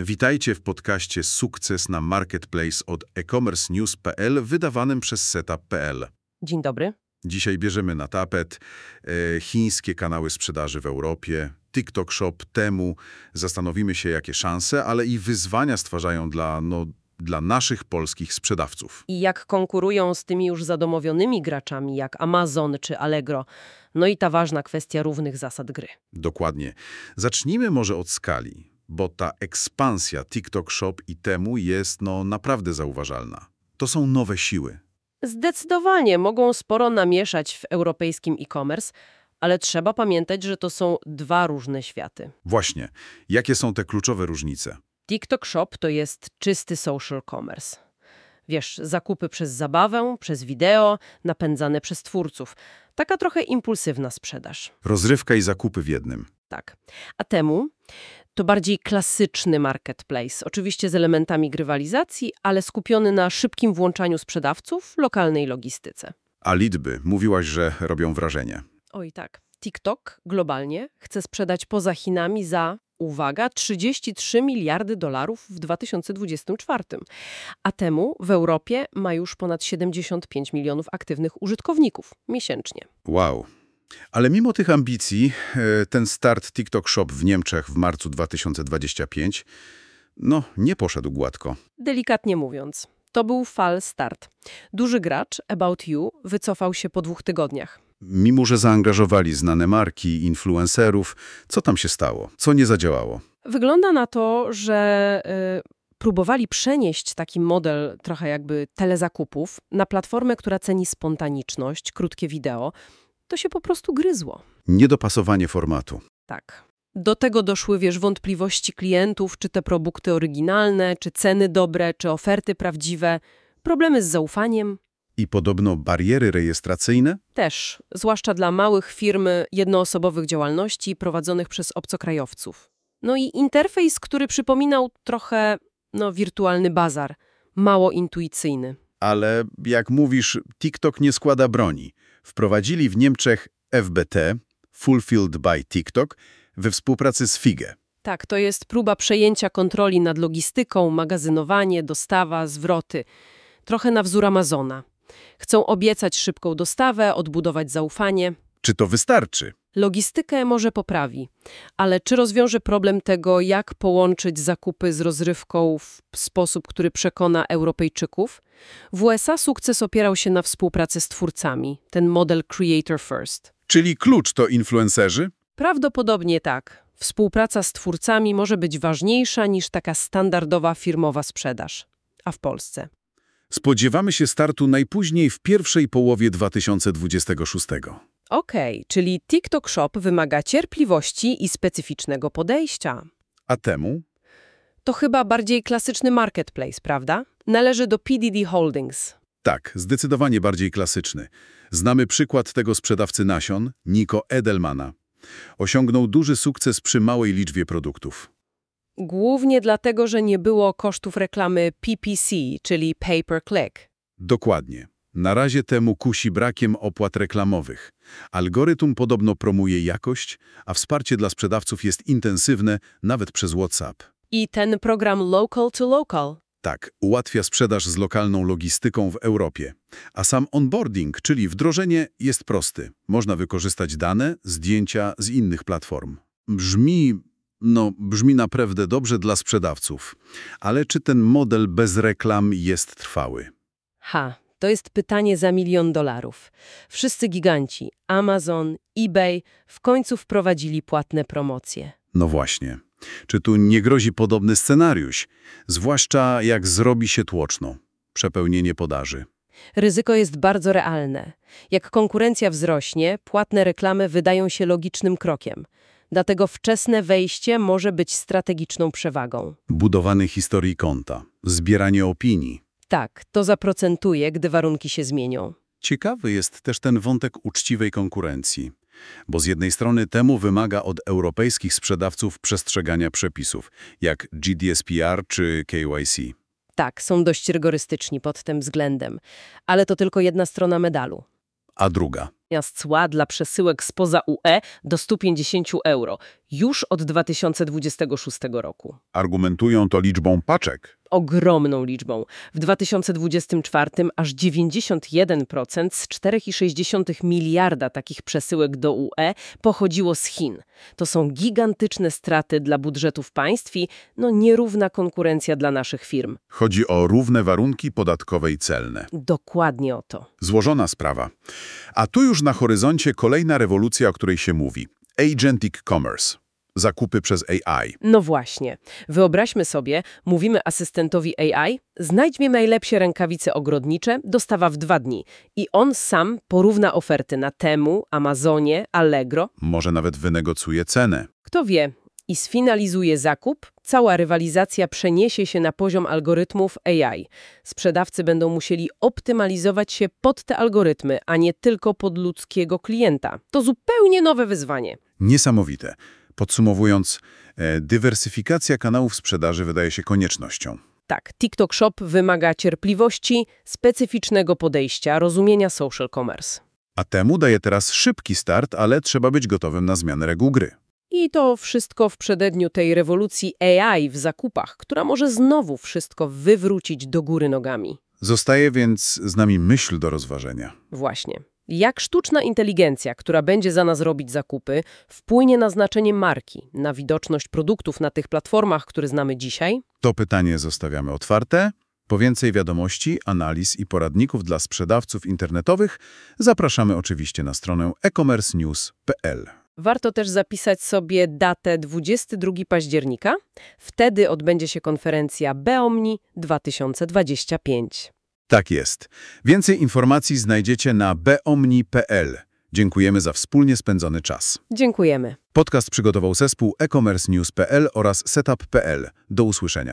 Witajcie w podcaście Sukces na Marketplace od e-commercenews.pl wydawanym przez Setup.pl. Dzień dobry. Dzisiaj bierzemy na tapet chińskie kanały sprzedaży w Europie, TikTok Shop, Temu. Zastanowimy się, jakie szanse, ale i wyzwania stwarzają dla naszych polskich sprzedawców. I jak konkurują z tymi już zadomowionymi graczami jak Amazon czy Allegro. No i ta ważna kwestia równych zasad gry. Dokładnie. Zacznijmy może od skali, bo ta ekspansja TikTok Shop i Temu jest naprawdę zauważalna. To są nowe siły. Zdecydowanie mogą sporo namieszać w europejskim e-commerce, ale trzeba pamiętać, że to są dwa różne światy. Właśnie. Jakie są te kluczowe różnice? TikTok Shop to jest czysty social commerce. Wiesz, zakupy przez zabawę, przez wideo, napędzane przez twórców. Taka trochę impulsywna sprzedaż. Rozrywka i zakupy w jednym. Tak. A Temu to bardziej klasyczny marketplace, oczywiście z elementami grywalizacji, ale skupiony na szybkim włączaniu sprzedawców, lokalnej logistyce. A liczby, mówiłaś, że robią wrażenie. Oj tak, TikTok globalnie chce sprzedać poza Chinami za, uwaga, 33 miliardy dolarów w 2024. A Temu w Europie ma już ponad 75 milionów aktywnych użytkowników miesięcznie. Wow. Ale mimo tych ambicji, ten start TikTok Shop w Niemczech w marcu 2025, nie poszedł gładko. Delikatnie mówiąc, to był fal start. Duży gracz, About You, wycofał się po 2 tygodniach. Mimo że zaangażowali znane marki, influencerów, co tam się stało? Co nie zadziałało? Wygląda na to, że próbowali przenieść taki model trochę jakby telezakupów na platformę, która ceni spontaniczność, krótkie wideo. To się po prostu gryzło. Niedopasowanie formatu. Tak. Do tego doszły, wątpliwości klientów, czy te produkty oryginalne, czy ceny dobre, czy oferty prawdziwe, problemy z zaufaniem. I podobno bariery rejestracyjne? Też, zwłaszcza dla małych firm jednoosobowych działalności prowadzonych przez obcokrajowców. No i interfejs, który przypominał trochę, wirtualny bazar, mało intuicyjny. Ale jak mówisz, TikTok nie składa broni. Wprowadzili w Niemczech FBT, Fulfilled by TikTok, we współpracy z Figge. Tak, to jest próba przejęcia kontroli nad logistyką, magazynowanie, dostawa, zwroty. Trochę na wzór Amazona. Chcą obiecać szybką dostawę, odbudować zaufanie. Czy to wystarczy? Logistykę może poprawi, ale czy rozwiąże problem tego, jak połączyć zakupy z rozrywką w sposób, który przekona Europejczyków? W USA sukces opierał się na współpracy z twórcami, ten model Creator First. Czyli klucz to influencerzy? Prawdopodobnie tak. Współpraca z twórcami może być ważniejsza niż taka standardowa firmowa sprzedaż. A w Polsce? Spodziewamy się startu najpóźniej w pierwszej połowie 2026. Okej, czyli TikTok Shop wymaga cierpliwości i specyficznego podejścia. A Temu? To chyba bardziej klasyczny marketplace, prawda? Należy do PDD Holdings. Tak, zdecydowanie bardziej klasyczny. Znamy przykład tego sprzedawcy nasion, Nico Edelmana. Osiągnął duży sukces przy małej liczbie produktów. Głównie dlatego, że nie było kosztów reklamy PPC, czyli pay per click. Dokładnie. Na razie Temu kusi brakiem opłat reklamowych. Algorytm podobno promuje jakość, a wsparcie dla sprzedawców jest intensywne, nawet przez WhatsApp. I ten program Local to Local. Tak, ułatwia sprzedaż z lokalną logistyką w Europie. A sam onboarding, czyli wdrożenie, jest prosty. Można wykorzystać dane, zdjęcia z innych platform. Brzmi naprawdę dobrze dla sprzedawców. Ale czy ten model bez reklam jest trwały? To jest pytanie za $1 milion. Wszyscy giganci, Amazon, eBay, w końcu wprowadzili płatne promocje. No właśnie. Czy tu nie grozi podobny scenariusz? Zwłaszcza jak zrobi się tłoczno. Przepełnienie podaży. Ryzyko jest bardzo realne. Jak konkurencja wzrośnie, płatne reklamy wydają się logicznym krokiem. Dlatego wczesne wejście może być strategiczną przewagą. Budowanie historii konta, zbieranie opinii. Tak, to zaprocentuje, gdy warunki się zmienią. Ciekawy jest też ten wątek uczciwej konkurencji. Bo z jednej strony Temu wymaga od europejskich sprzedawców przestrzegania przepisów, jak GDPR czy KYC. Tak, są dość rygorystyczni pod tym względem, ale to tylko jedna strona medalu. A druga? z cła dla przesyłek spoza UE do 150 euro już od 2026 roku. Argumentują to liczbą paczek. Ogromną liczbą. W 2024 aż 91% z 4,6 miliarda takich przesyłek do UE pochodziło z Chin. To są gigantyczne straty dla budżetów państw i nierówna konkurencja dla naszych firm. Chodzi o równe warunki podatkowe i celne. Dokładnie o to. Złożona sprawa. A tu już na horyzoncie kolejna rewolucja, o której się mówi. Agentic Commerce. Zakupy przez AI. No właśnie. Wyobraźmy sobie, mówimy asystentowi AI, znajdź mi najlepsze rękawice ogrodnicze, dostawa w 2 dni. I on sam porówna oferty na Temu, Amazonie, Allegro. Może nawet wynegocjuje cenę. Kto wie? I sfinalizuje zakup, cała rywalizacja przeniesie się na poziom algorytmów AI. Sprzedawcy będą musieli optymalizować się pod te algorytmy, a nie tylko pod ludzkiego klienta. To zupełnie nowe wyzwanie. Niesamowite. Podsumowując, dywersyfikacja kanałów sprzedaży wydaje się koniecznością. Tak, TikTok Shop wymaga cierpliwości, specyficznego podejścia, rozumienia social commerce. A temu daje teraz szybki start, ale trzeba być gotowym na zmianę reguł gry. I to wszystko w przededniu tej rewolucji AI w zakupach, która może znowu wszystko wywrócić do góry nogami. Zostaje więc z nami myśl do rozważenia. Właśnie. Jak sztuczna inteligencja, która będzie za nas robić zakupy, wpłynie na znaczenie marki, na widoczność produktów na tych platformach, które znamy dzisiaj? To pytanie zostawiamy otwarte. Po więcej wiadomości, analiz i poradników dla sprzedawców internetowych zapraszamy oczywiście na stronę e-commercenews.pl. Warto też zapisać sobie datę 22 października. Wtedy odbędzie się konferencja Beomni 2025. Tak jest. Więcej informacji znajdziecie na beomni.pl. Dziękujemy za wspólnie spędzony czas. Dziękujemy. Podcast przygotował zespół e-commercenews.pl oraz setup.pl. Do usłyszenia.